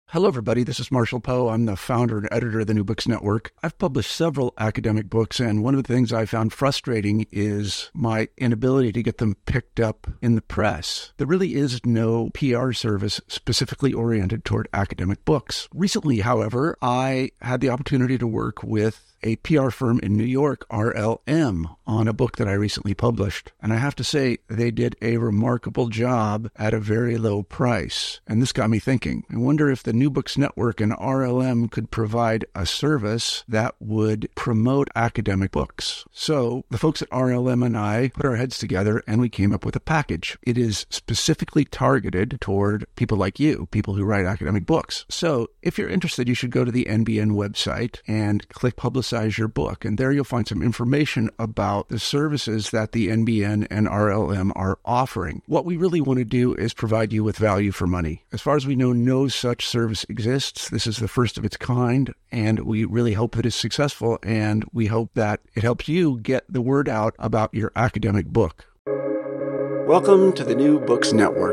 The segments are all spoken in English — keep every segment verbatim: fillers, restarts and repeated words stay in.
Hello, everybody. This is Marshall Poe. I'm the founder and editor of the New Books Network. I've published several academic books, and one of the things I found frustrating is my inability to get them picked up in the press. There really is no P R service specifically oriented toward academic books. Recently, however, I had the opportunity to work with a P R firm in New York, R L M, on a book that I recently published. And I have to say, they did a remarkable job at a very low price. And this got me thinking. I wonder if the New Books Network and R L M could provide a service that would promote academic books. So the folks at R L M and I put our heads together and we came up with a package. It is specifically targeted toward people like you, people who write academic books. So if you're interested, you should go to the N B N website and click Publicize your book. And there you'll find some information about the services that the N B N and R L M are offering. What we really want to do is provide you with value for money. As far as we know, no such service exists. This is the first of its kind, and we really hope that it's successful, and we hope that it helps you get the word out about your academic book. Welcome to the New Books Network.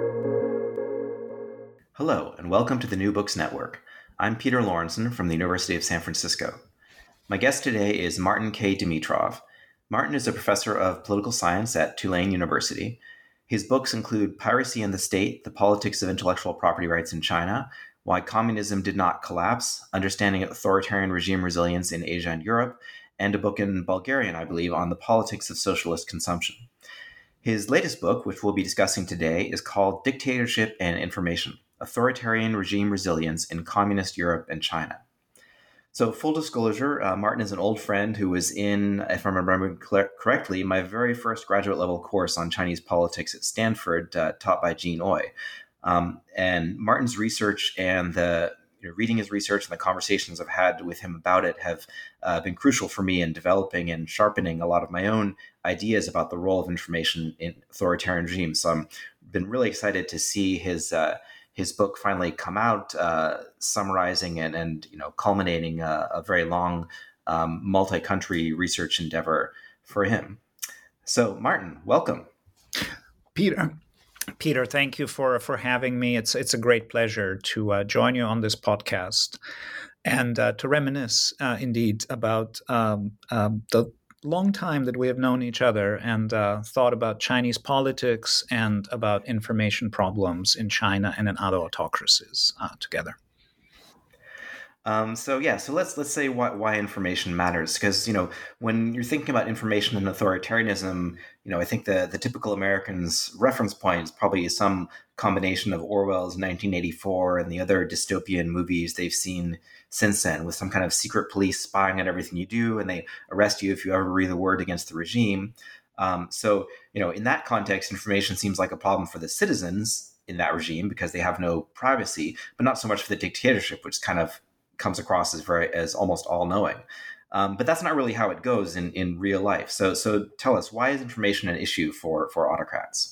Hello, and welcome to the New Books Network. I'm Peter Lorenzen from the University of San Francisco. My guest today is Martin K. Dimitrov. Martin is a professor of political science at Tulane University. His books include Piracy and the State, The Politics of Intellectual Property Rights in China, Why Communism Did Not Collapse, Understanding Authoritarian Regime Resilience in Asia and Europe, and a book in Bulgarian, I believe, on the politics of socialist consumption. His latest book, which we'll be discussing today, is called Dictatorship and Information, Authoritarian Regime Resilience in Communist Europe and China. So full disclosure, uh, Martin is an old friend who was in, if I'm remembering correctly, my very first graduate level course on Chinese politics at Stanford, uh, taught by Jean Oy. Um, and Martin's research and the you know, reading his research and the conversations I've had with him about it have uh, been crucial for me in developing and sharpening a lot of my own ideas about the role of information in authoritarian regimes. So I've been really excited to see his uh, his book finally come out, uh, summarizing and, and you know culminating a, a very long um, multi-country research endeavor for him. So, Martin, welcome. Peter, Peter, thank you for for having me. It's it's a great pleasure to uh, join you on this podcast and uh, to reminisce, uh, indeed, about um, um, the long time that we have known each other and uh, thought about Chinese politics and about information problems in China and in other autocracies uh, together. Um, so yeah, so let's let's say why, why information matters, because you know when you're thinking about information and authoritarianism, you know I think the the typical American's reference point is probably some combination of Orwell's nineteen eighty-four and the other dystopian movies they've seen since then, with some kind of secret police spying on everything you do, and they arrest you if you ever breathe a word against the regime. Um, so you know in that context, information seems like a problem for the citizens in that regime because they have no privacy, but not so much for the dictatorship, which kind of comes across as very as almost all-knowing. Um, but that's not really how it goes in, in real life. So so tell us, why is information an issue for, for autocrats?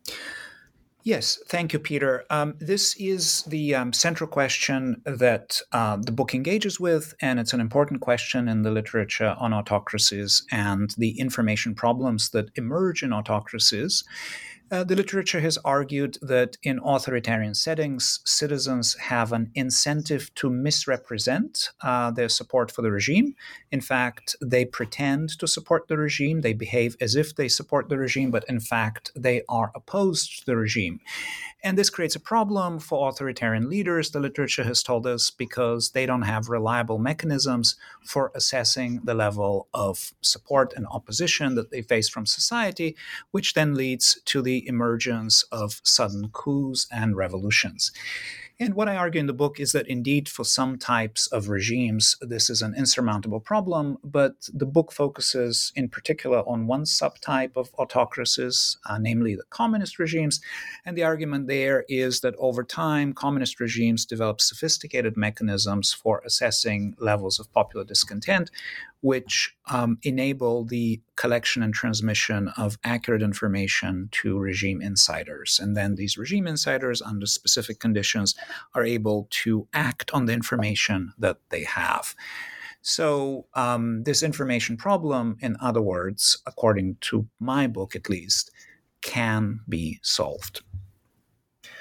Yes, thank you, Peter. Um, this is the um, central question that uh, the book engages with, and it's an important question in the literature on autocracies and the information problems that emerge in autocracies. Uh, the literature has argued that in authoritarian settings, citizens have an incentive to misrepresent uh, their support for the regime. In fact, they pretend to support the regime. They behave as if they support the regime, but in fact, they are opposed to the regime. And this creates a problem for authoritarian leaders, the literature has told us, because they don't have reliable mechanisms for assessing the level of support and opposition that they face from society, which then leads to the emergence of sudden coups and revolutions. And what I argue in the book is that indeed for some types of regimes, this is an insurmountable problem, but the book focuses in particular on one subtype of autocracies, uh, namely the communist regimes. And the argument there is that over time, communist regimes develop sophisticated mechanisms for assessing levels of popular discontent, which um, enable the collection and transmission of accurate information to regime insiders. And then these regime insiders, under specific conditions, are able to act on the information that they have. So um, this information problem, in other words, according to my book at least, can be solved.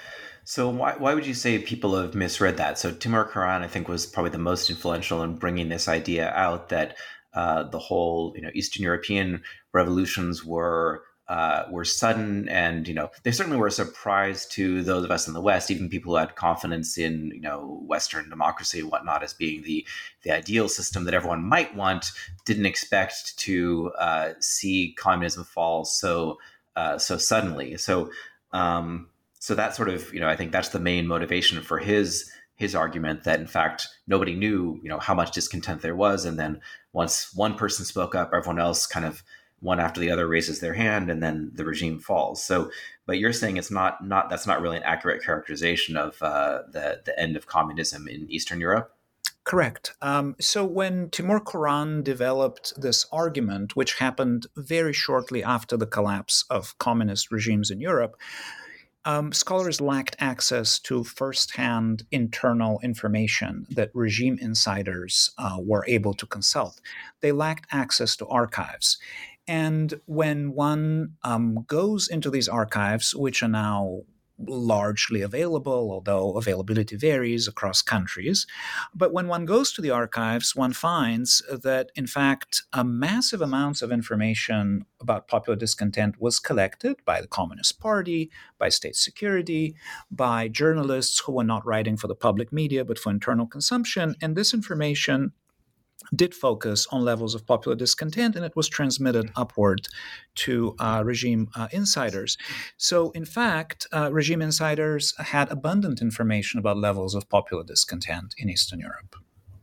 So why why would you say people have misread that? So Timur Kuran, I think, was probably the most influential in bringing this idea out that uh, the whole you know Eastern European revolutions were uh, were sudden, and you know they certainly were a surprise to those of us in the West, even people who had confidence in you know Western democracy and whatnot as being the the ideal system that everyone might want. Didn't expect to uh, see communism fall so uh, so suddenly. So. Um, So that sort of, you know, I think that's the main motivation for his his argument that in fact nobody knew, you know, how much discontent there was, and then once one person spoke up, everyone else kind of one after the other raises their hand, and then the regime falls. So, but you're saying it's not not that's not really an accurate characterization of uh, the the end of communism in Eastern Europe. Correct. Um, so when Timur Kuran developed this argument, which happened very shortly after the collapse of communist regimes in Europe, Um, scholars lacked access to firsthand internal information that regime insiders uh, were able to consult. They lacked access to archives. And when one um, goes into these archives, which are now largely available, although availability varies across countries. But when one goes to the archives, one finds that, in fact, a massive amounts of information about popular discontent was collected by the Communist Party, by state security, by journalists who were not writing for the public media, but for internal consumption. And this information did focus on levels of popular discontent, and it was transmitted upward to uh, regime uh, insiders. So, in fact, uh, regime insiders had abundant information about levels of popular discontent in Eastern Europe.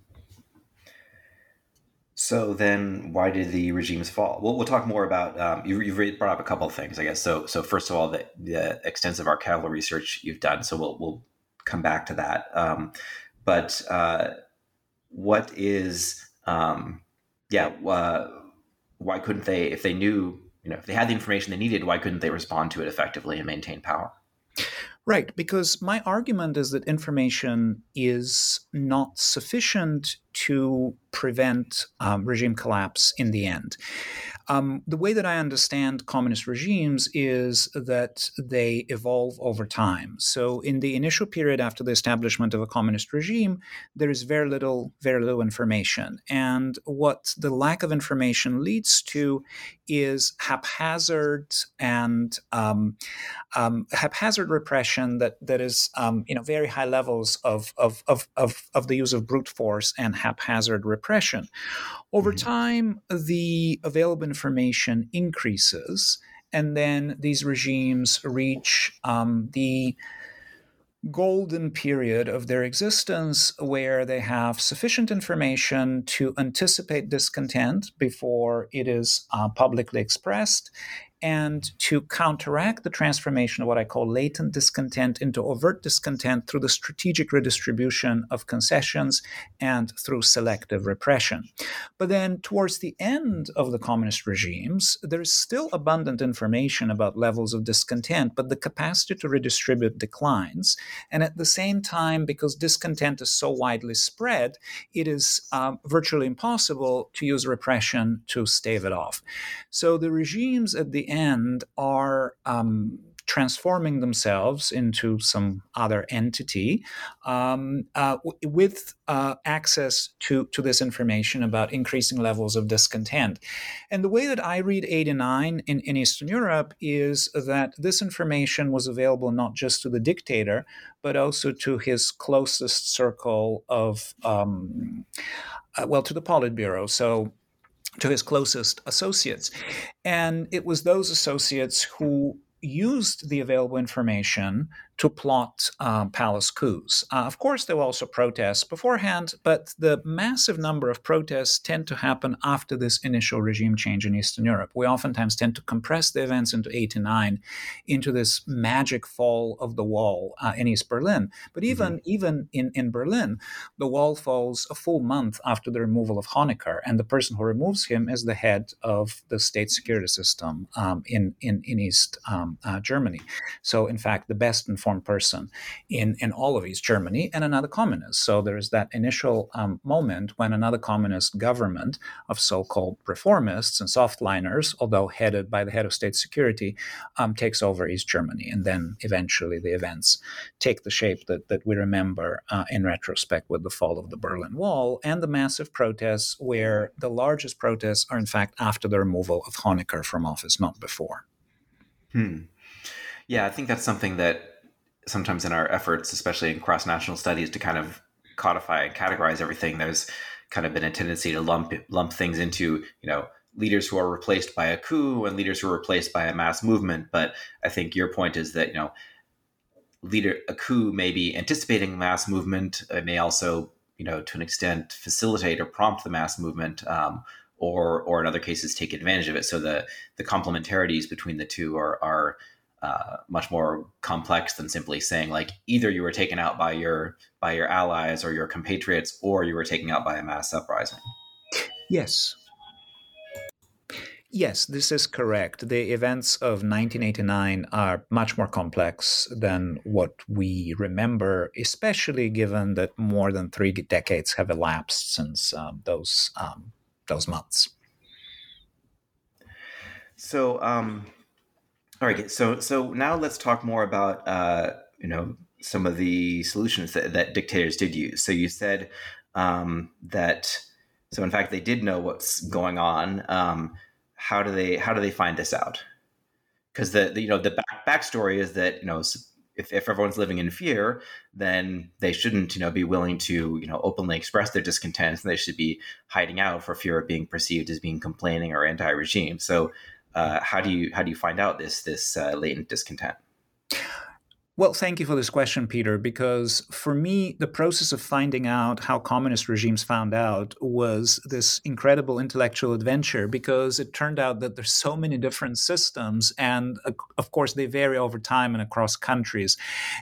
So then, why did the regimes fall? We'll, we'll talk more about. Um, you, you've brought up a couple of things, I guess. So, so first of all, the, the extensive archival research you've done. So we'll we'll come back to that. Um, but uh, what is Um, yeah, uh, why couldn't they, if they knew, you know, if they had the information they needed, why couldn't they respond to it effectively and maintain power? Right, because my argument is that information is not sufficient to prevent um, regime collapse in the end. Um, the way that I understand communist regimes is that they evolve over time. So in the initial period after the establishment of a communist regime, there is very little, very little information. And what the lack of information leads to is haphazard and um, um, haphazard repression that that is, um, you know, very high levels of of, of of of the use of brute force and haphazard repression. Over time, the available information increases, and then these regimes reach um, the golden period of their existence where they have sufficient information to anticipate discontent before it is uh, publicly expressed, and to counteract the transformation of what I call latent discontent into overt discontent through the strategic redistribution of concessions and through selective repression. But then towards the end of the communist regimes, there is still abundant information about levels of discontent, but the capacity to redistribute declines. And at the same time, because discontent is so widely spread, it is um, virtually impossible to use repression to stave it off. So the regimes at the end are um, transforming themselves into some other entity um, uh, w- with uh, access to, to this information about increasing levels of discontent. And the way that I read eighty-nine in, in Eastern Europe is that this information was available not just to the dictator, but also to his closest circle of, um, uh, well, to the Politburo. So to his closest associates. And it was those associates who used the available information to plot um, palace coups. Uh, of course, there were also protests beforehand, but the massive number of protests tend to happen after this initial regime change in Eastern Europe. We oftentimes tend to compress the events into eighty-nine, into this magic fall of the wall uh, in East Berlin. But even, mm-hmm. even in, in Berlin, the wall falls a full month after the removal of Honecker, and the person who removes him is the head of the state security system um, in, in, in East um, uh, Germany. So, in fact, the best informed informed person in, in all of East Germany, and another communist. So there is that initial um, moment when another communist government of so-called reformists and softliners, although headed by the head of state security, um, takes over East Germany. And then eventually the events take the shape that, that we remember uh, in retrospect with the fall of the Berlin Wall and the massive protests, where the largest protests are in fact after the removal of Honecker from office, not before. Hmm. Yeah, I think that's something that sometimes in our efforts, especially in cross-national studies, to kind of codify and categorize everything, there's kind of been a tendency to lump lump things into, you know, leaders who are replaced by a coup and leaders who are replaced by a mass movement. But I think your point is that, you know, leader a coup may be anticipating mass movement. It may also, you know, to an extent, facilitate or prompt the mass movement, um, or or in other cases take advantage of it. So the the complementarities between the two are are uh, much more complex than simply saying like either you were taken out by your by your allies or your compatriots, or you were taken out by a mass uprising. Yes. Yes, this is correct. The events of nineteen eighty-nine are much more complex than what we remember, especially given that more than three decades have elapsed since um, those um, those months. So, um, all right. So, so now let's talk more about uh, you know some of the solutions that, that dictators did use. So you said um, that. So in fact, they did know what's going on. Um, how do they how do they find this out? Because the, the you know the back, backstory is that you know if, if everyone's living in fear, then they shouldn't you know be willing to you know openly express their discontent. They should be hiding out for fear of being perceived as being complaining or anti-regime. So uh, how do you how do you find out this this uh, latent discontent? Well, thank you for this question, Peter, because for me, the process of finding out how communist regimes found out was this incredible intellectual adventure, because it turned out that there's so many different systems, and uh, of course, they vary over time and across countries.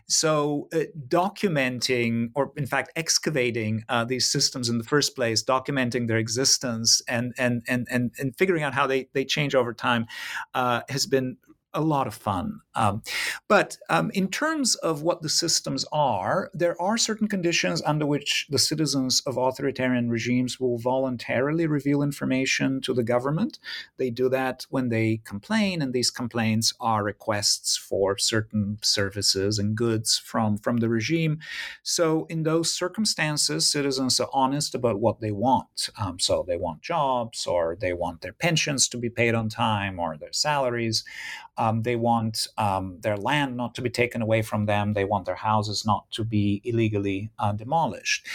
So uh, documenting, or in fact, excavating uh, these systems in the first place, documenting their existence and and and and, and figuring out how they, they change over time uh, has been a lot of fun. Um, but um, in terms of what the systems are, there are certain conditions under which the citizens of authoritarian regimes will voluntarily reveal information to the government. They do that when they complain, and these complaints are requests for certain services and goods from, from the regime. So in those circumstances, citizens are honest about what they want. Um, so they want jobs, or they want their pensions to be paid on time, or their salaries. Um, they want um, their land not to be taken away from them. They want their houses not to be illegally uh, demolished.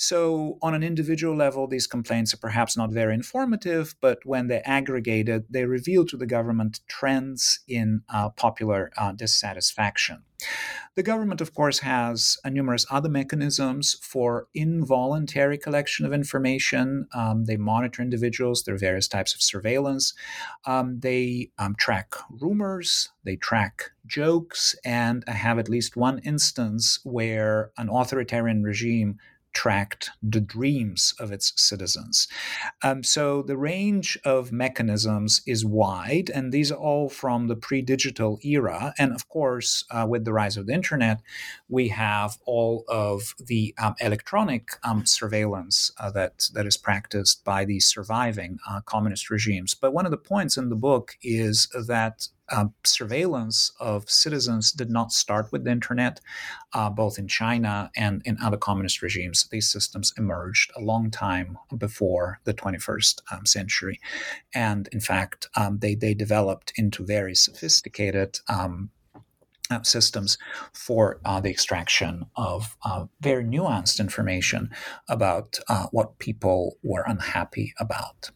So on an individual level, these complaints are perhaps not very informative, but when they're aggregated, they reveal to the government trends in uh, popular uh, dissatisfaction. The government, of course, has uh, numerous other mechanisms for involuntary collection of information. Um, they monitor individuals. There are various types of surveillance. Um, they um, track rumors. They track jokes. And I have at least one instance where an authoritarian regime tracked the dreams of its citizens. Um, so the range of mechanisms is wide, and these are all from the pre-digital era. And of course, uh, with the rise of the internet, we have all of the um, electronic um, surveillance uh, that, that is practiced by these surviving uh, communist regimes. But one of the points in the book is that Uh, surveillance of citizens did not start with the internet, uh, both in China and in other communist regimes. These systems emerged a long time before the twenty-first um, century. And in fact, um, they, they developed into very sophisticated um, uh, systems for uh, the extraction of uh, very nuanced information about uh, what people were unhappy about.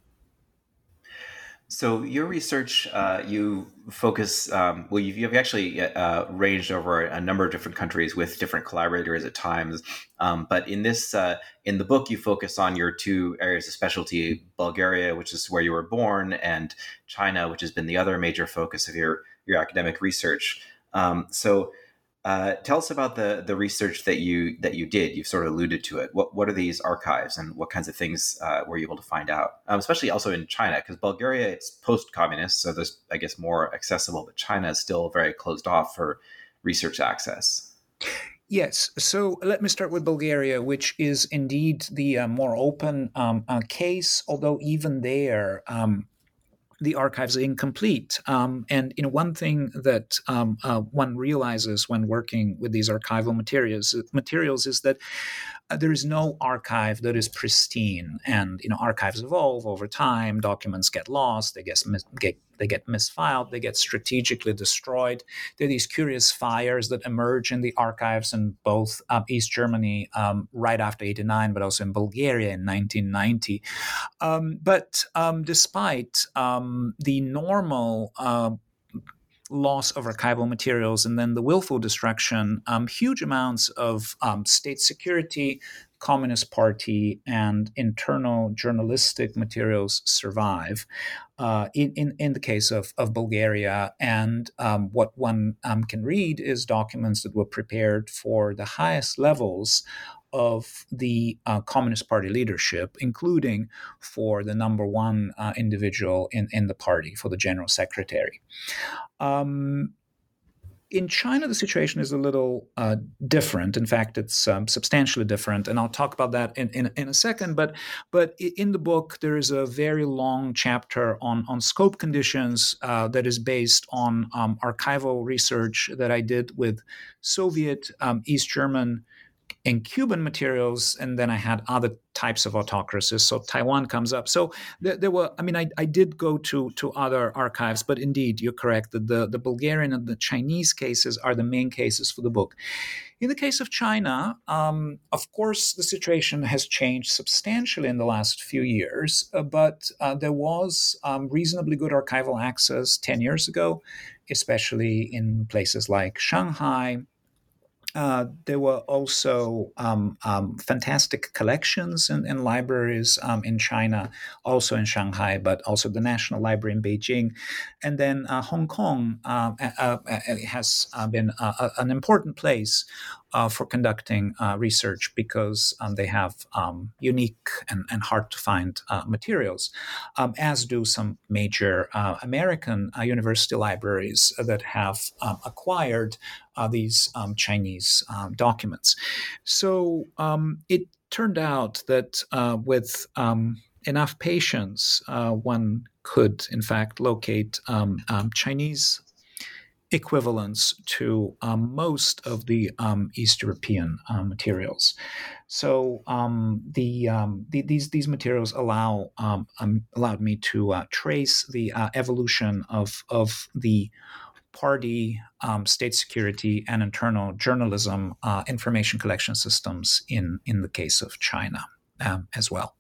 So your research, uh, you focus, um, well, you've, you've actually uh, ranged over a number of different countries with different collaborators at times. Um, but in this, uh, in the book, you focus on your two areas of specialty: Bulgaria, which is where you were born, and China, which has been the other major focus of your your academic research. Um, so. Uh, tell us about the the research that you that you did. You've sort of alluded to it. What what are these archives, and what kinds of things uh, were you able to find out? Um, especially also in China, because Bulgaria, it's post-communist, so there's, I guess, more accessible. But China is still very closed off for research access? Yes. So let me start with Bulgaria, which is indeed the uh, more open um, uh, case, although even there, um, the archives are incomplete. Um, and you know, one thing that um, uh, one realizes when working with these archival materials materials is that uh, there is no archive that is pristine. And you know, archives evolve over time. Documents get lost. They get, mis- get they get misfiled. They get strategically destroyed. There are these curious fires that emerge in the archives in both um, East Germany um, right after eighty-nine, but also in Bulgaria in nineteen ninety. Um, but um, despite um, the normal uh, loss of archival materials and then the willful destruction, um, huge amounts of um, state security, Communist Party, and internal journalistic materials survive. Uh, in, in, in the case of, of Bulgaria. And um, what one um, can read is documents that were prepared for the highest levels of the uh, Communist Party leadership, including for the number one uh, individual in, in the party, for the general secretary. Um, In China, the situation is a little uh, different. In fact, it's um, substantially different, and I'll talk about that in, in, in a second. But but in the book, there is a very long chapter on on scope conditions uh, that is based on um, archival research that I did with Soviet, um, East German, and Cuban materials, and then I had other types of autocracies. So Taiwan comes up. So there, there were, I mean, I, I did go to to other archives, but indeed, you're correct that the, the Bulgarian and the Chinese cases are the main cases for the book. In the case of China, um, of course, the situation has changed substantially in the last few years, uh, but uh, there was um, reasonably good archival access ten years ago, especially in places like Shanghai. Uh, there were also um, um, fantastic collections in, in libraries um, in China, also in Shanghai, but also the National Library in Beijing. And then uh, Hong Kong uh, uh, uh, has uh, been uh, an important place uh, for conducting uh, research because um, they have um, unique and, and hard to find uh, materials, um, as do some major uh, American uh, university libraries that have um, acquired uh, these um, Chinese um, documents. So um, it turned out that uh, with um, enough patience, uh, one could, in fact, locate um, um, Chinese equivalents to um, most of the um, East European uh, materials. So um, the, um, the these these materials allow um, um, allowed me to uh, trace the uh, evolution of of the party, um, state security, and internal journalism uh, information collection systems in in the case of China um, as well.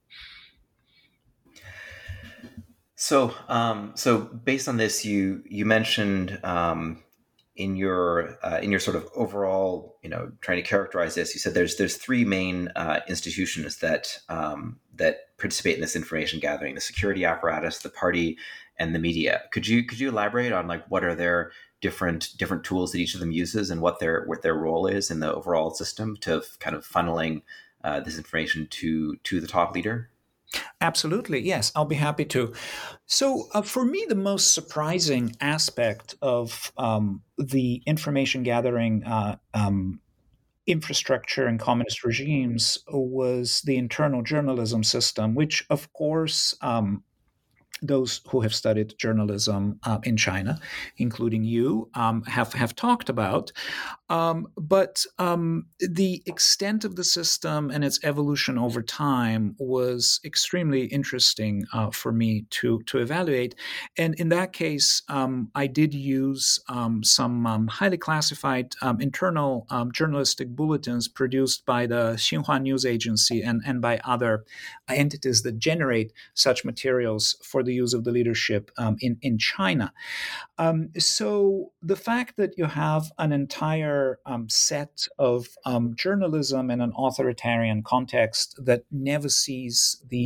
So, um, so based on this, you you mentioned um, in your uh, in your sort of overall, you know, trying to characterize this, you said there's there's three main uh, institutions that um, that participate in this information gathering: the security apparatus, the party, and the media. Could you could you elaborate on like what are their different different tools that each of them uses and what their what their role is in the overall system to kind of funneling uh, this information to to the top leader? Absolutely, yes, I'll be happy to. So, uh, for me, the most surprising aspect of um, the information gathering uh, um, infrastructure in communist regimes was the internal journalism system, which, of course, um, those who have studied journalism uh, in China, including you, um, have have talked about. Um, but um, the extent of the system and its evolution over time was extremely interesting uh, for me to to evaluate. And in that case, um, I did use um, some um, highly classified um, internal um, journalistic bulletins produced by the Xinhua News Agency and, and by other entities that generate such materials for the use of the leadership um, in, in China. Um, so the fact that you have an entire um, set of um, journalism in an authoritarian context that never sees the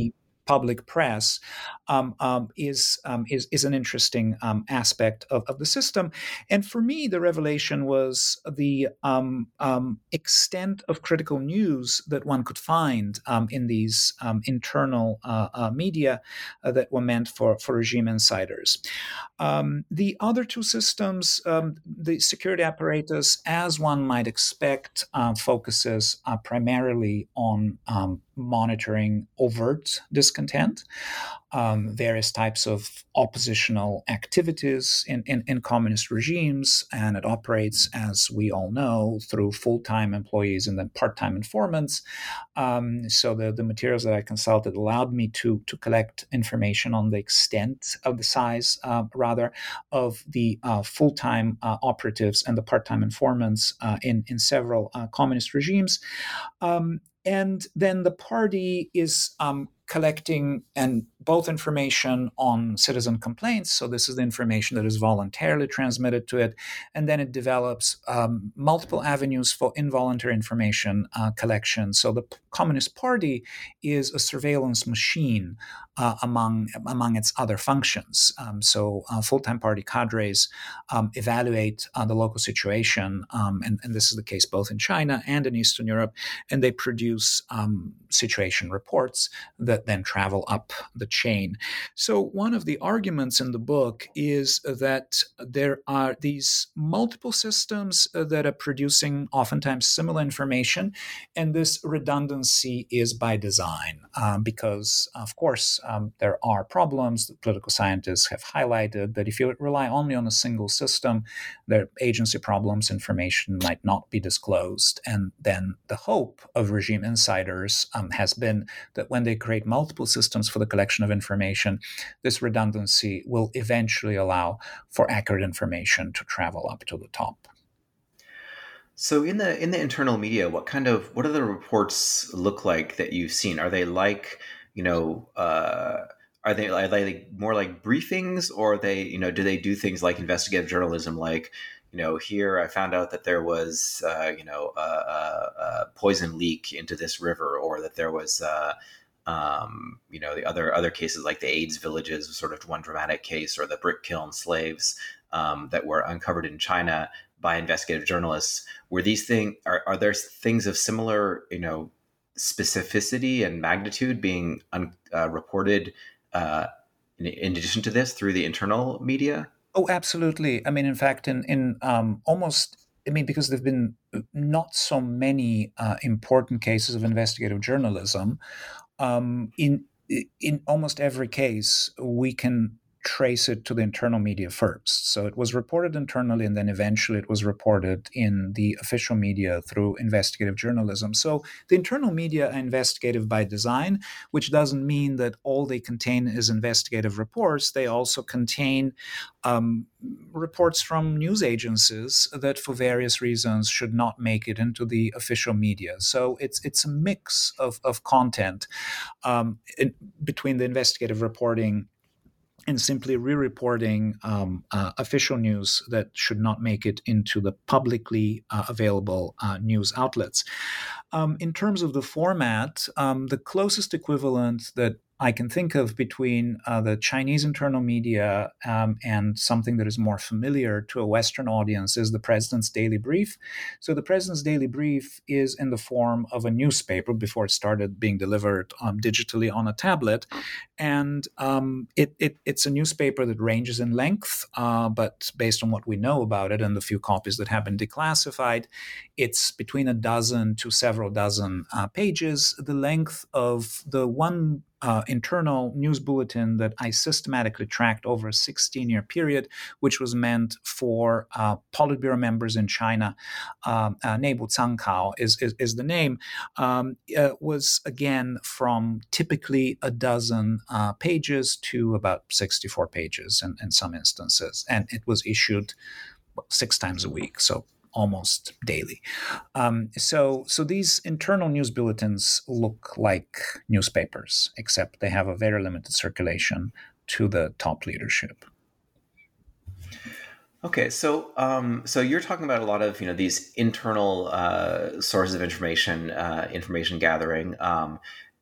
public press um, um, is, um, is is an interesting um, aspect of, of the system. And for me, the revelation was the um, um, extent of critical news that one could find um, in these um, internal uh, uh, media uh, that were meant for, for regime insiders. Um, the other two systems, um, the security apparatus, as one might expect, uh, focuses uh, primarily on um, monitoring overt discontent, um, various types of oppositional activities in, in, in communist regimes, and it operates, as we all know, through full-time employees and then part-time informants. Um, so the, the materials that I consulted allowed me to, to collect information on the extent of the size, uh, rather, of the uh, full-time uh, operatives and the part-time informants uh, in, in several uh, communist regimes. Um, and then the party is um, collecting and both information on citizen complaints. So this is the information that is voluntarily transmitted to it. And then it develops um, multiple avenues for involuntary information uh, collection. So the P- Communist Party is a surveillance machine uh, among, among its other functions. Um, so uh, full-time party cadres um, evaluate uh, the local situation. Um, and, and this is the case both in China and in Eastern Europe. And they produce um, situation reports that then travel up the chain. So one of the arguments in the book is that there are these multiple systems that are producing oftentimes similar information, and this redundancy is by design um, because, of course, um, there are problems that political scientists have highlighted that if you rely only on a single system, there are agency problems, information might not be disclosed. And then the hope of regime insiders um, has been that when they create multiple systems for the collection of information, this redundancy will eventually allow for accurate information to travel up to the top. So in the in the internal media, what kind of what do the reports look like that you've seen? Are they like, you know, uh, are they are they more like briefings, or are they, you know, do they do things like investigative journalism, like, you know, here I found out that there was, uh, you know, a, a, a poison leak into this river, or that there was, uh, um, you know, the other other cases like the AIDS villages, sort of one dramatic case, or the brick kiln slaves um, that were uncovered in China by investigative journalists. Were these things, are, are there things of similar, you know, specificity and magnitude being un, uh, reported uh, in, in addition to this through the internal media? Oh, absolutely. I mean, in fact, in, in um, almost, I mean, because there have been not so many uh, important cases of investigative journalism, um, in in almost every case, we can trace it to the internal media first. So it was reported internally, and then eventually it was reported in the official media through investigative journalism. So the internal media are investigative by design, which doesn't mean that all they contain is investigative reports. They also contain um, reports from news agencies that for various reasons should not make it into the official media. So it's it's a mix of, of content um, in, between the investigative reporting and simply re-reporting um, uh, official news that should not make it into the publicly uh, available uh, news outlets. Um, in terms of the format, um, the closest equivalent that I can think of between uh, the Chinese internal media um, and something that is more familiar to a Western audience is the President's Daily Brief. So the President's Daily Brief is in the form of a newspaper before it started being delivered um, digitally on a tablet. And um, it, it, it's a newspaper that ranges in length, uh, but based on what we know about it and the few copies that have been declassified, it's between a dozen to several dozen uh, pages. The length of the one Uh, internal news bulletin that I systematically tracked over a sixteen-year period, which was meant for uh, Politburo members in China, um, uh, Neibu Zhangkao is, is, is the name, um, uh, was again from typically a dozen uh, pages to about sixty-four pages in, in some instances. And it was issued well, six times a week. So almost daily. Um, so, so these internal news bulletins look like newspapers, except they have a very limited circulation to the top leadership. Okay, so um, so you're talking about a lot of, you know, these internal uh, sources of information, uh, information gathering, um,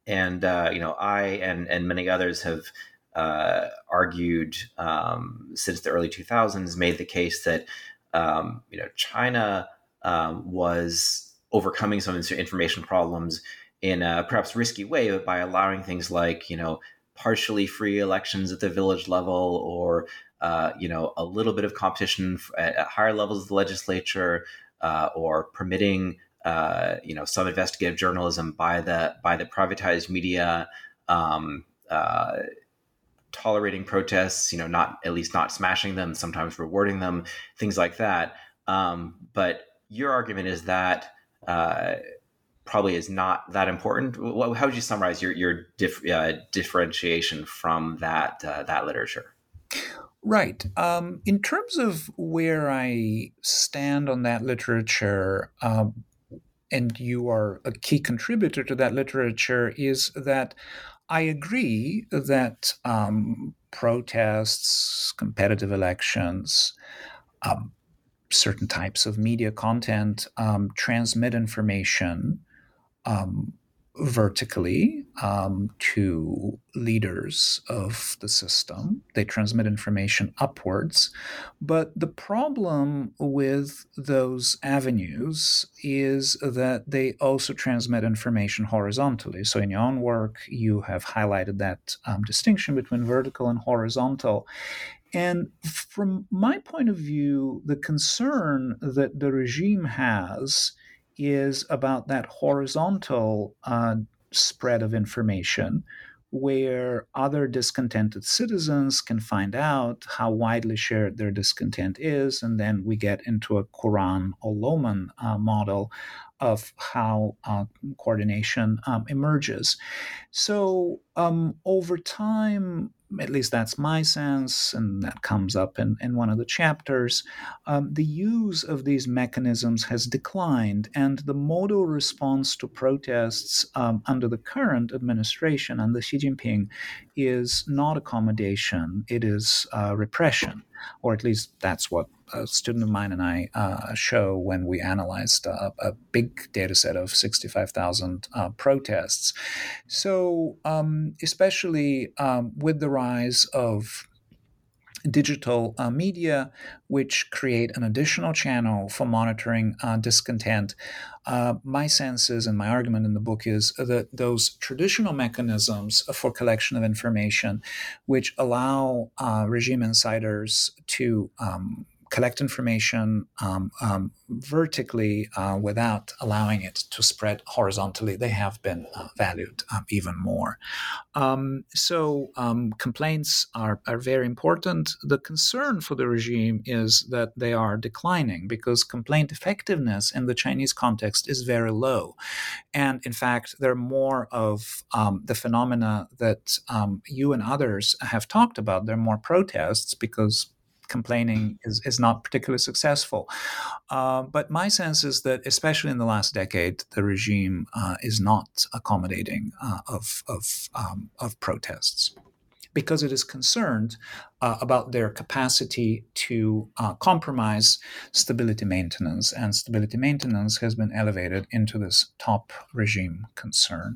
and uh, you know, I and and many others have uh, argued um, since the early two thousands, made the case that um, you know, China um, was overcoming some of the information problems in a perhaps risky way, but by allowing things like, you know, partially free elections at the village level, or uh, you know, a little bit of competition at, at higher levels of the legislature, uh, or permitting uh, you know, some investigative journalism by the by the privatized media, um, uh, tolerating protests, you know, not at least not smashing them, sometimes rewarding them, things like that. Um, but your argument is that uh, probably is not that important. What, how would you summarize your your dif- uh, differentiation from that uh, that literature? Right. Um, in terms of where I stand on that literature, um, and you are a key contributor to that literature, is that I agree that um, protests, competitive elections, um, certain types of media content um, transmit information um, vertically um, to leaders of the system. They transmit information upwards. But the problem with those avenues is that they also transmit information horizontally. So in your own work, you have highlighted that um, distinction between vertical and horizontal. And from my point of view, the concern that the regime has is about that horizontal uh, spread of information, where other discontented citizens can find out how widely shared their discontent is. And then we get into a Quran or Lohman uh, model of how uh, coordination um, emerges. So um, over time, at least that's my sense, and that comes up in, in one of the chapters, um, the use of these mechanisms has declined, and the modal response to protests um, under the current administration, under Xi Jinping, is not accommodation, it is uh, repression, or at least that's what a student of mine and I uh, show when we analyzed a, a big data set of sixty-five thousand uh, protests. So, um, especially um, with the rise of digital uh, media, which create an additional channel for monitoring uh, discontent, uh, my sense is, and my argument in the book is that those traditional mechanisms for collection of information, which allow uh, regime insiders to um, collect information um, um, vertically uh, without allowing it to spread horizontally, they have been uh, valued um, even more. Um, so um, complaints are, are very important. The concern for the regime is that they are declining because complaint effectiveness in the Chinese context is very low. And in fact, there are more of um, the phenomena that um, you and others have talked about. There are more protests because complaining is, is not particularly successful. Uh, but my sense is that, especially in the last decade, the regime uh, is not accommodating uh, of, of, um, of protests because it is concerned uh, about their capacity to uh, compromise stability maintenance. And stability maintenance has been elevated into this top regime concern.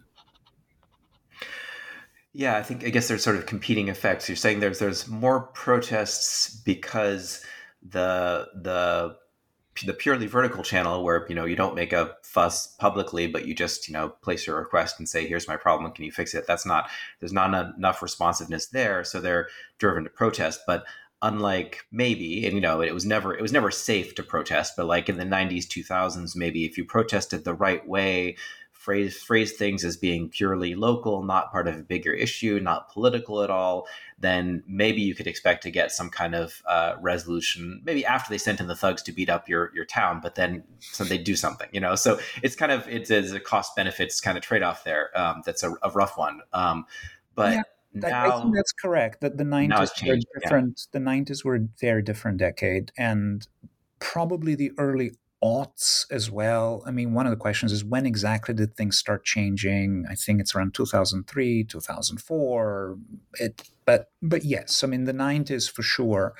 Yeah, I think I guess there's sort of competing effects. You're saying there's there's more protests because the the the purely vertical channel, where you know you don't make a fuss publicly, but you just you know place your request and say, "Here's my problem. Can you fix it?" That's not there's not enough responsiveness there, so they're driven to protest. But unlike maybe, and you know, it was never it was never safe to protest, but like in the nineties, two thousands, maybe if you protested the right way, phrase phrase things as being purely local, not part of a bigger issue, not political at all, then maybe you could expect to get some kind of uh, resolution, maybe after they sent in the thugs to beat up your your town, but then so they do something, you know. So it's kind of it's, it's a cost benefits kind of trade off there. Um, that's a, a rough one. Um, but yeah. Now, I think that's correct. That the nineties were different. Yeah. The nineties were a very different decade, and probably the early aughts as well. I mean, one of the questions is when exactly did things start changing? I think it's around two thousand three, two thousand four. It, but but yes, I mean the nineties for sure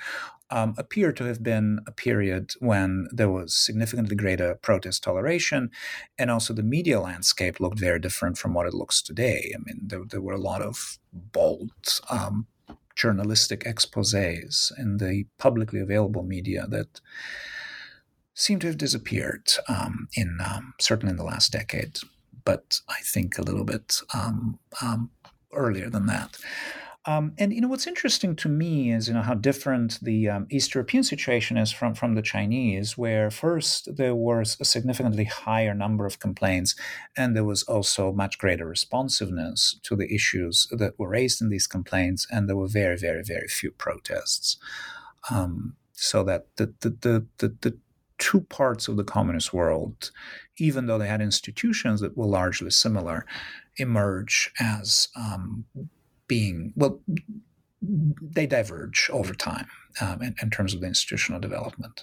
um, appear to have been a period when there was significantly greater protest toleration, and also the media landscape looked very different from what it looks today. I mean, there, there were a lot of bold um, journalistic exposés in the publicly available media that seem to have disappeared um, in um, certainly in the last decade, but I think a little bit um, um, earlier than that. Um, and you know what's interesting to me is you know how different the um, East European situation is from from the Chinese, where first there was a significantly higher number of complaints, and there was also much greater responsiveness to the issues that were raised in these complaints, and there were very very very few protests. Um, so that the the the the, the two parts of the communist world, even though they had institutions that were largely similar, emerge as um, being, well, they diverge over time um, in, in terms of the institutional development.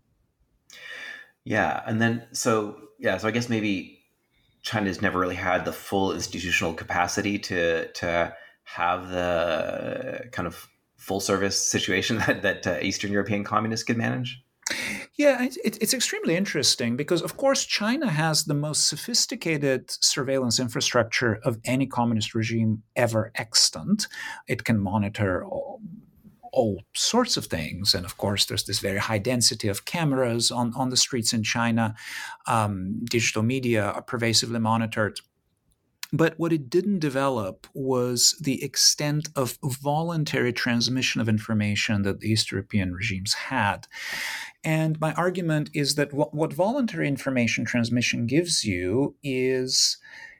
Yeah. And then, so, yeah, so I guess maybe China's never really had the full institutional capacity to to have the kind of full service situation that, that uh, Eastern European communists could manage. Yeah, it, it's extremely interesting because, of course, China has the most sophisticated surveillance infrastructure of any communist regime ever extant. It can monitor all, all sorts of things. And, of course, there's this very high density of cameras on, on the streets in China. Um, digital media are pervasively monitored. But what it didn't develop was the extent of voluntary transmission of information that the East European regimes had. And my argument is that what, what voluntary information transmission gives you is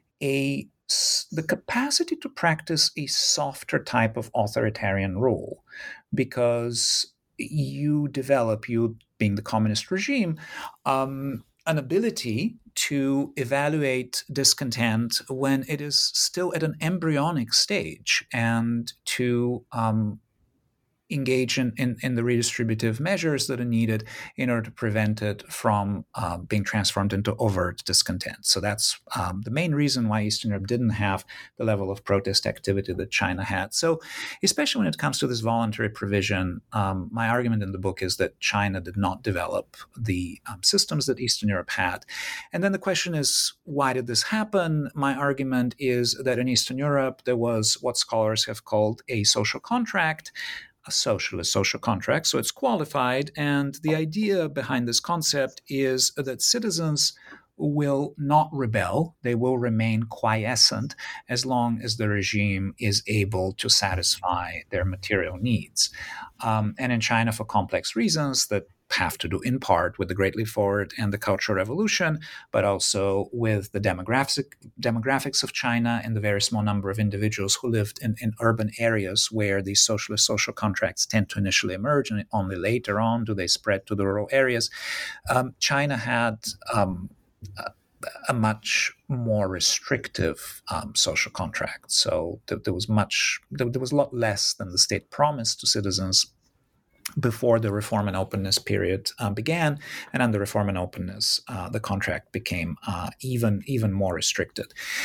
a the capacity to practice a softer type of authoritarian rule, because you develop, you being the communist regime, um, an ability to evaluate discontent when it is still at an embryonic stage, and to um, engage in, in, in the redistributive measures that are needed in order to prevent it from uh, being transformed into overt discontent. So that's um, the main reason why Eastern Europe didn't have the level of protest activity that China had. So especially when it comes to this voluntary provision, um, my argument in the book is that China did not develop the um, systems that Eastern Europe had. And then the question is, why did this happen? My argument is that in Eastern Europe, there was what scholars have called a social contract, a socialist social contract. So it's qualified. And the idea behind this concept is that citizens will not rebel. They will remain quiescent as long as the regime is able to satisfy their material needs. Um, and in China, for complex reasons that have to do in part with the Great Leap Forward and the Cultural Revolution, but also with the demographic, demographics of China and the very small number of individuals who lived in, in urban areas where these socialist social contracts tend to initially emerge, and only later on do they spread to the rural areas. Um, China had um, a, a much more restrictive um, social contract. So th- there was much, there, there was a lot less than the state promised to citizens before the Reform and Openness period uh, began. And under Reform and Openness, uh, the contract became uh, even, even more restricted.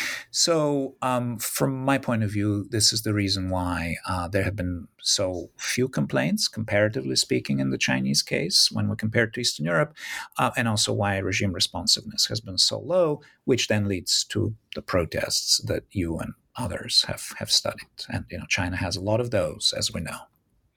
So um, from my point of view, this is the reason why uh, there have been so few complaints, comparatively speaking, in the Chinese case when we compare it to Eastern Europe, uh, and also why regime responsiveness has been so low, which then leads to the protests that you and others have, have studied. And you know, China has a lot of those, as we know.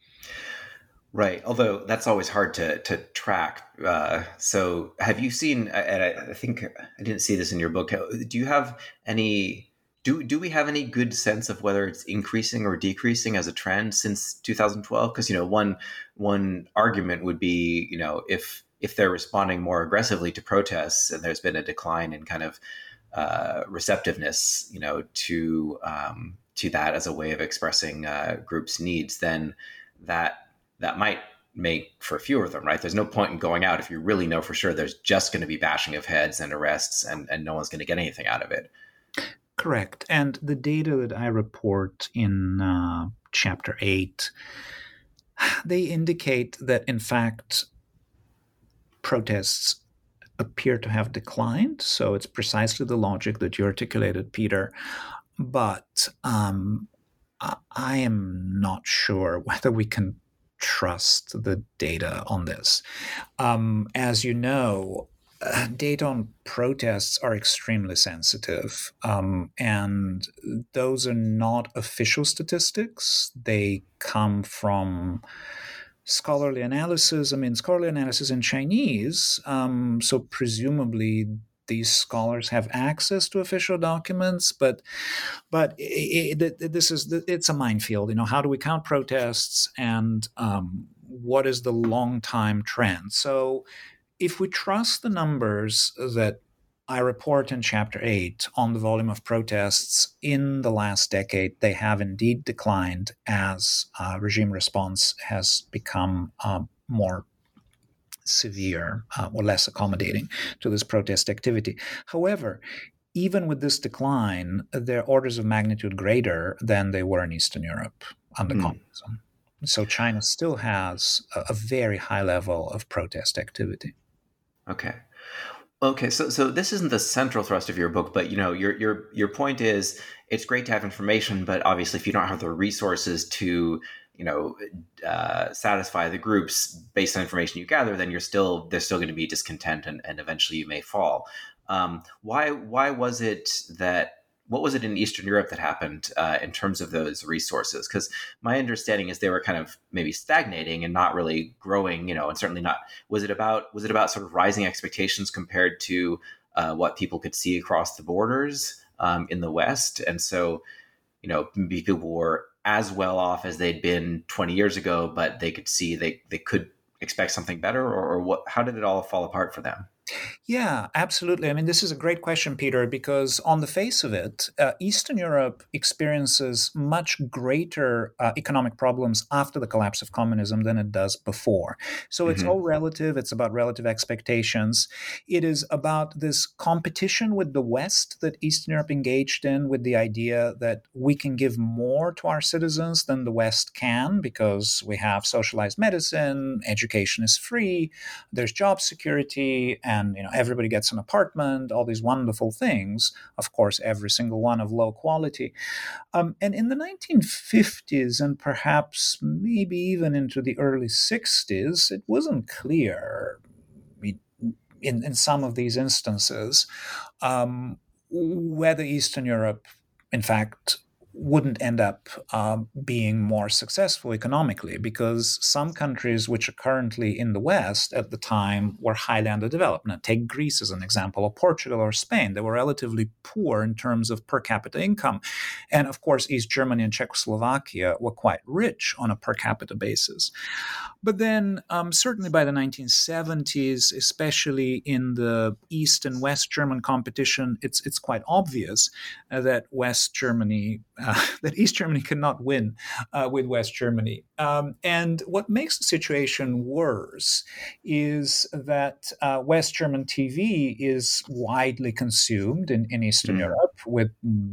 Right. Although that's always hard to to track. Uh, so have you seen, and I, I think I didn't see this in your book, do you have any, do, do we have any good sense of whether it's increasing or decreasing as a trend since two thousand twelve? Because, you know, one one argument would be, you know, if if they're responding more aggressively to protests and there's been a decline in kind of uh, receptiveness, you know, to um, to that as a way of expressing uh, groups' needs, then that that might make for fewer of them, right? There's no point in going out if you really know for sure there's just going to be bashing of heads and arrests and, and no one's going to get anything out of it. Correct. And the data that I report in uh, chapter eight, they indicate that, in fact, protests appear to have declined. So it's precisely the logic that you articulated, Peter. But um, I am not sure whether we can trust the data on this. Um, as you know, uh, data on protests are extremely sensitive, um, and those are not official statistics. They come from scholarly analysis. I mean, scholarly analysis in Chinese, um, so presumably these scholars have access to official documents, but but it, it, this is it's a minefield. You know, how do we count protests, and um, what is the long time trend? So, if we trust the numbers that I report in chapter eight on the volume of protests in the last decade, they have indeed declined as uh, regime response has become uh, more severe uh, or less accommodating to this protest activity. However, even with this decline, they're orders of magnitude greater than they were in Eastern Europe under mm. communism. So China still has a, a very high level of protest activity. Okay. Okay, so so this isn't the central thrust of your book, but you know, your your your point is it's great to have information, but obviously if you don't have the resources to, you know, uh, satisfy the groups based on information you gather, then you're still there's still going to be discontent, and, and eventually you may fall. Um, why why was it that what was it in Eastern Europe that happened uh, in terms of those resources? Because my understanding is they were kind of maybe stagnating and not really growing, you know, and certainly not. Was it about was it about sort of rising expectations compared to uh, what people could see across the borders um, in the West? And so, you know, maybe people were as well off as they'd been twenty years ago, but they could see they they could expect something better, or, or what? How did it all fall apart for them? Yeah, absolutely. I mean, this is a great question, Peter, because on the face of it, uh, Eastern Europe experiences much greater uh, economic problems after the collapse of communism than it does before. So mm-hmm. it's all relative. It's about relative expectations. It is about this competition with the West that Eastern Europe engaged in, with the idea that we can give more to our citizens than the West can because we have socialized medicine, education is free, there's job security, and And, you know, everybody gets an apartment, all these wonderful things, of course, every single one of low quality. Um, and in the nineteen fifties, and perhaps maybe even into the early sixties, it wasn't clear in, in some of these instances um, whether Eastern Europe, in fact, wouldn't end up uh, being more successful economically, because some countries which are currently in the West at the time were highly underdeveloped. Now, take Greece as an example, or Portugal or Spain. They were relatively poor in terms of per capita income. And of course, East Germany and Czechoslovakia were quite rich on a per capita basis. But then um, certainly by the nineteen seventies, especially in the East and West German competition, it's, it's quite obvious uh, that West Germany Uh, that East Germany cannot win uh, with West Germany. Um, and what makes the situation worse is that uh, West German T V is widely consumed in, in Eastern mm. Europe, with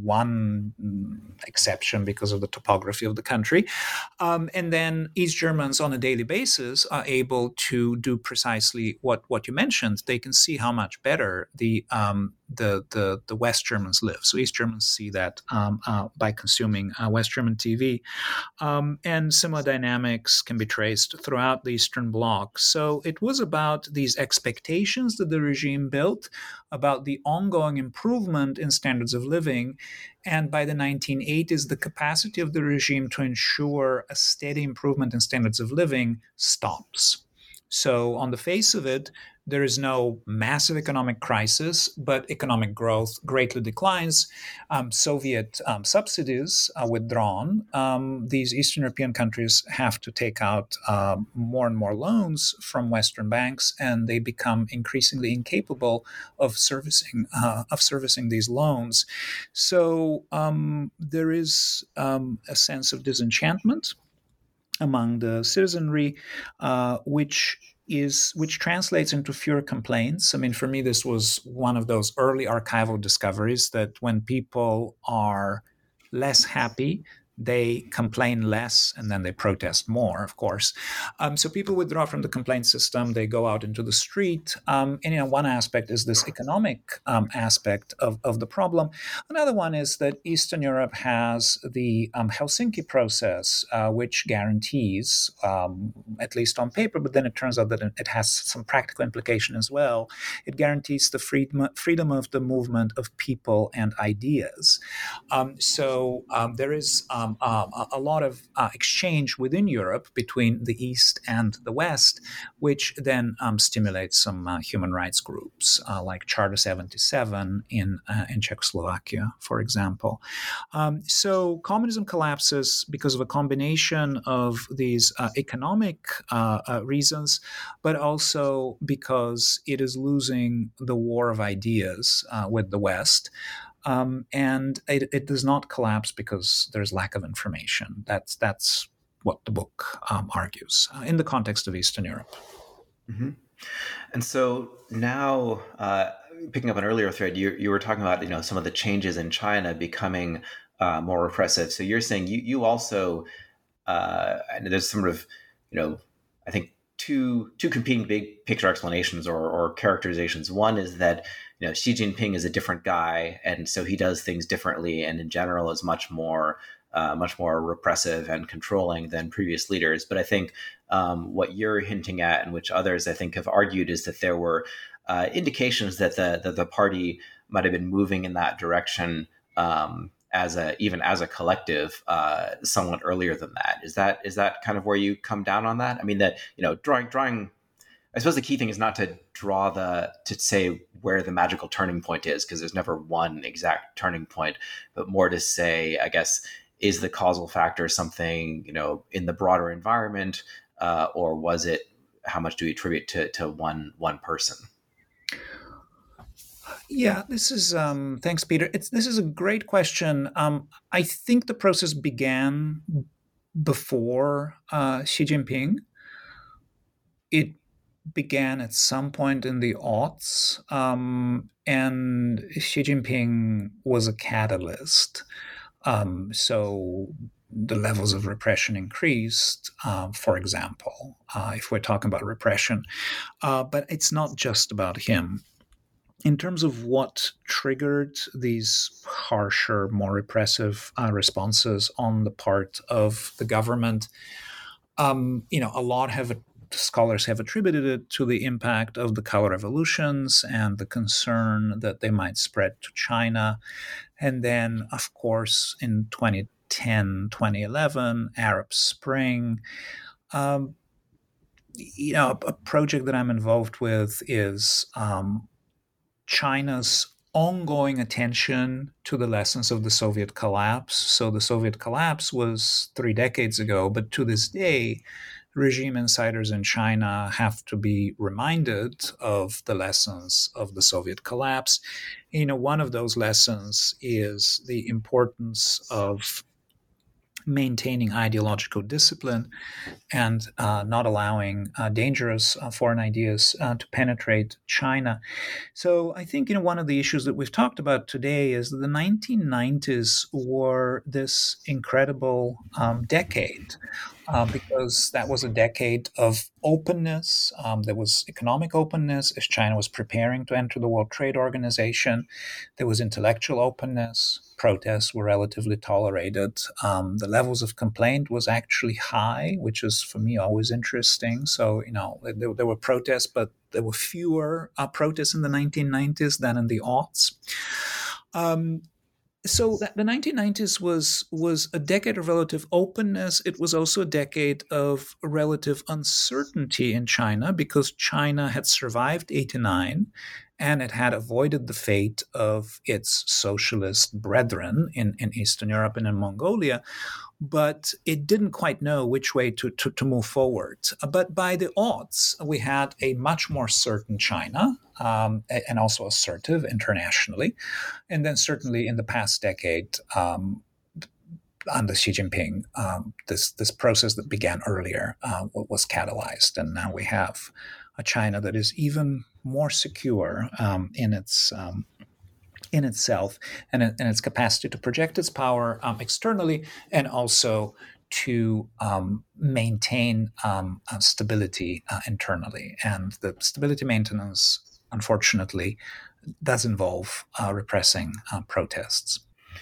one exception because of the topography of the country. Um, and then East Germans on a daily basis are able to do precisely what, what you mentioned. They can see how much better the um, the, the the West Germans live. So East Germans see that um, uh, by consuming uh, West German T V. Um, and similar dynamics can be traced throughout the Eastern Bloc. So it was about these expectations that the regime built, about the ongoing improvement in standards of living, and by the nineteen eighties, the capacity of the regime to ensure a steady improvement in standards of living stops. So on the face of it, there is no massive economic crisis, but economic growth greatly declines. Um, Soviet um, subsidies are withdrawn. Um, these Eastern European countries have to take out uh, more and more loans from Western banks, and they become increasingly incapable of servicing uh, of servicing these loans. So um, there is um, a sense of disenchantment among the citizenry, uh, which is which translates into fewer complaints. I mean, for me, this was one of those early archival discoveries that when people are less happy, they complain less and then they protest more, of course. Um, so people withdraw from the complaint system, they go out into the street. Um, and you know, one aspect is this economic um, aspect of, of the problem. Another one is that Eastern Europe has the um, Helsinki process, uh, which guarantees, um, at least on paper, but then it turns out that it has some practical implication as well. It guarantees the freedom, freedom of the movement of people and ideas. Um, so um, there is um, Um, uh, a lot of uh, exchange within Europe between the East and the West, which then um, stimulates some uh, human rights groups, uh, like Charter seventy-seven in uh, in Czechoslovakia, for example. Um, so communism collapses because of a combination of these uh, economic uh, uh, reasons, but also because it is losing the war of ideas uh, with the West. Um, and it, it does not collapse because there's lack of information. That's that's what the book um, argues uh, in the context of Eastern Europe. Mm-hmm. And so now, uh, picking up an earlier thread, you you were talking about you know some of the changes in China becoming uh, more repressive. So you're saying you you also uh, and there's sort of you know I think two two competing big picture explanations or, or characterizations. One is that you know Xi Jinping is a different guy, and so he does things differently, and in general is much more uh, much more repressive and controlling than previous leaders. But I think um, what you're hinting at, and which others I think have argued, is that there were uh, indications that the that the party might have been moving in that direction um, as a even as a collective uh, somewhat earlier than that. Is that is that kind of where you come down on that? I mean, that you know drawing drawing. I suppose the key thing is not to draw the to say where the magical turning point is, because there's never one exact turning point, but more to say, I guess, is the causal factor something you know in the broader environment, uh, or was it how much do we attribute to to one one person? Yeah, this is um, thanks, Peter. It's this is a great question. Um, I think the process began before uh, Xi Jinping. It began at some point in the aughts, um, and Xi Jinping was a catalyst. Um, so the levels of repression increased, uh, for example, uh, if we're talking about repression. Uh, but it's not just about him. In terms of what triggered these harsher, more repressive uh, responses on the part of the government, um, you know, a lot have scholars have attributed it to the impact of the color revolutions and the concern that they might spread to China. And then, of course, in twenty ten, twenty eleven, Arab Spring. Um, you know, a, a project that I'm involved with is um, China's ongoing attention to the lessons of the Soviet collapse. So the Soviet collapse was three decades ago, but to this day, regime insiders in China have to be reminded of the lessons of the Soviet collapse. You know, one of those lessons is the importance of maintaining ideological discipline and uh, not allowing uh, dangerous uh, foreign ideas uh, to penetrate China. So I think, you know, one of the issues that we've talked about today is that the nineteen nineties were this incredible um, decade. Uh, because that was a decade of openness. Um, there was economic openness as China was preparing to enter the World Trade Organization. There was intellectual openness. Protests were relatively tolerated. Um, the levels of complaint was actually high, which is for me always interesting. So, you know, there, there were protests, but there were fewer uh, protests in the nineteen nineties than in the aughts. Um, So the nineteen nineties was was a decade of relative openness. It was also a decade of relative uncertainty in China because China had survived eighty-nine and it had avoided the fate of its socialist brethren in, in Eastern Europe and in Mongolia. But it didn't quite know which way to, to, to move forward. But by the aughts, we had a much more certain China, um, and also assertive internationally. And then certainly in the past decade, um, under Xi Jinping, um, this, this process that began earlier uh, was catalyzed. And now we have a China that is even more secure um, in its um, in itself and in, in its capacity to project its power um, externally, and also to um, maintain um, uh, stability uh, internally. And the stability maintenance, unfortunately, does involve uh, repressing uh, protests.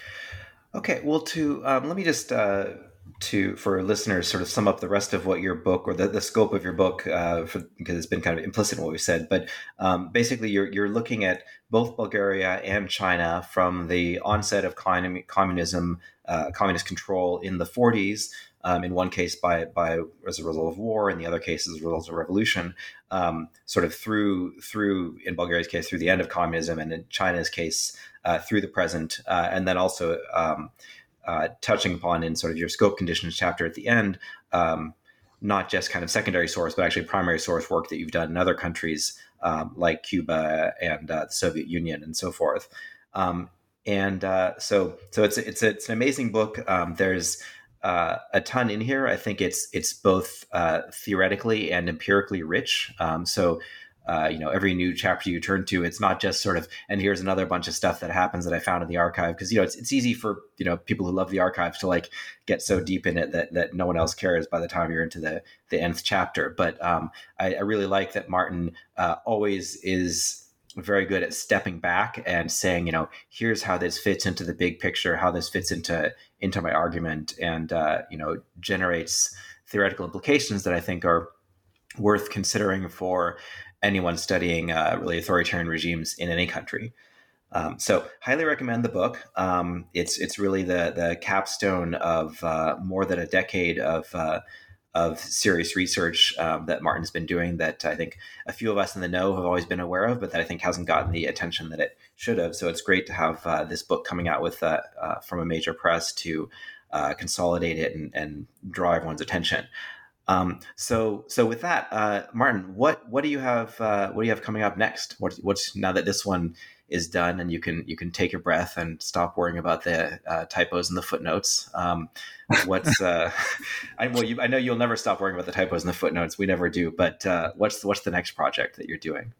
Okay, well, to um, let me just uh, to for listeners sort of sum up the rest of what your book, or the, the scope of your book, uh, for, because it's been kind of implicit in what we said. But um, basically, you're you're looking at both Bulgaria and China from the onset of communism, uh, communist control in the forties. Um, in one case, by by as a result of war, in the other case, as a result of revolution, um, sort of through through in Bulgaria's case through the end of communism, and in China's case uh, through the present, uh, and then also um, uh, touching upon in sort of your scope conditions chapter at the end, um, not just kind of secondary source, but actually primary source work that you've done in other countries um, like Cuba and uh, the Soviet Union and so forth. Um, and uh, so so it's it's it's an amazing book. Um, there's Uh, a ton in here. I think it's it's both uh, theoretically and empirically rich. Um, so, uh, you know, every new chapter you turn to, it's not just sort of, and here's another bunch of stuff that happens that I found in the archive. Because, you know, it's it's easy for, you know, people who love the archive to like get so deep in it that that no one else cares by the time you're into the the nth chapter. But um, I, I really like that Martin uh, always is very good at stepping back and saying, you know, here's how this fits into the big picture, how this fits into into my argument, and uh, you know, generates theoretical implications that I think are worth considering for anyone studying uh, really authoritarian regimes in any country. Um, so, highly recommend the book. Um, it's it's really the the capstone of uh, more than a decade of uh, of serious research um, that Martin's been doing, that I think a few of us in the know have always been aware of, but that I think hasn't gotten the attention that it should have. So it's great to have uh, this book coming out with uh, uh, from a major press to uh, consolidate it and, and draw everyone's attention. Um, so so with that, uh, Martin, what what do you have uh, what do you have coming up next? What, what's now that this one is done and you can you can take a breath and stop worrying about the uh, typos and the footnotes? Um, what's uh, I well you, I know you'll never stop worrying about the typos and the footnotes. We never do. But uh, what's what's the next project that you're doing?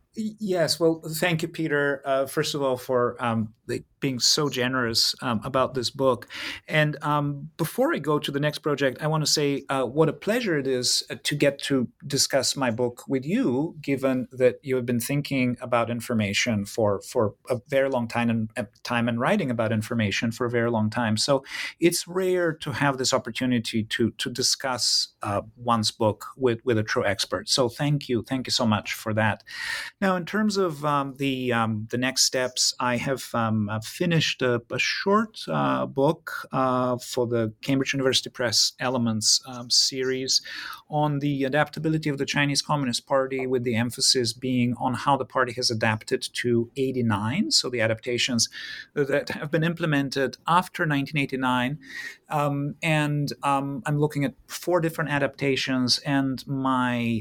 Yes, well, thank you, Peter, uh, first of all, for um, being so generous um, about this book. And um, before I go to the next project, I want to say uh, what a pleasure it is to get to discuss my book with you, given that you have been thinking about information for, for a very long time and, uh, time and writing about information for a very long time. So it's rare to have this opportunity to, to discuss uh, one's book with, with a true expert. So thank you. Thank you so much for that. Now, in terms of um, the um, the next steps, I have um, I've finished a, a short uh, book uh, for the Cambridge University Press Elements um, series on the adaptability of the Chinese Communist Party, with the emphasis being on how the party has adapted to eighty-nine, so the adaptations that have been implemented after nineteen eighty-nine. Um, and um, I'm looking at four different adaptations, and my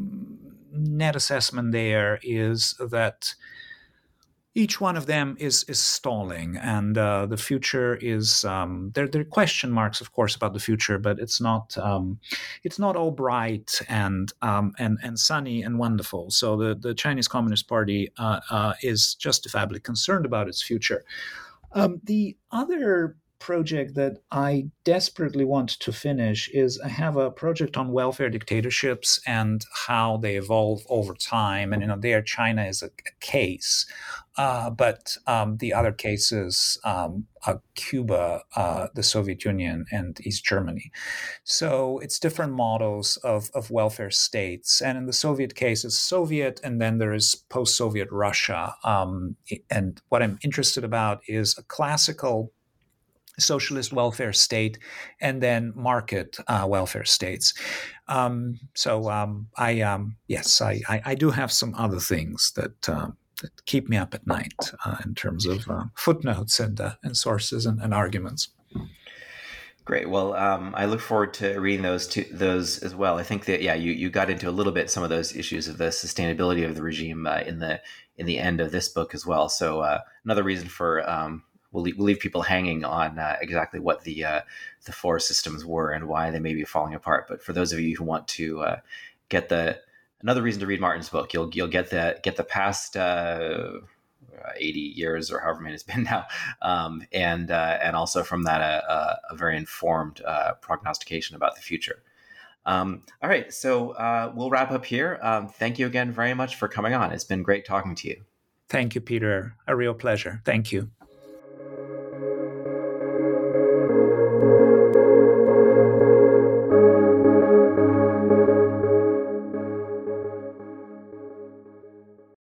net assessment there is that each one of them is is stalling, and uh, the future is um, there. There are question marks, of course, about the future, but it's not um, it's not all bright and um, and and sunny and wonderful. So the the Chinese Communist Party uh, uh, is justifiably concerned about its future. Um, the other project that I desperately want to finish is I have a project on welfare dictatorships and how they evolve over time. And, you know, there China is a, a case, uh, but um, the other cases um, are Cuba, uh, the Soviet Union, and East Germany. So it's different models of, of welfare states. And in the Soviet case, it's Soviet, and then there is post-Soviet Russia. Um, and what I'm interested about is a classical socialist welfare state, and then market uh, welfare states. Um, so um, I, um, yes, I, I, I do have some other things that, um, that keep me up at night uh, in terms of uh, footnotes and uh, and sources and, and arguments. Great. Well, um, I look forward to reading those two, those as well. I think that yeah, you, you got into a little bit some of those issues of the sustainability of the regime uh, in the in the end of this book as well. So uh, another reason for um, We'll leave, we'll leave people hanging on uh, exactly what the uh, the four systems were and why they may be falling apart. But for those of you who want to uh, get the another reason to read Martin's book, you'll you'll get the get the past uh, uh, eighty years or however many it's been now, um, and uh, and also from that a, a very informed uh, prognostication about the future. Um, all right, so uh, we'll wrap up here. Um, thank you again very much for coming on. It's been great talking to you. Thank you, Peter. A real pleasure. Thank you.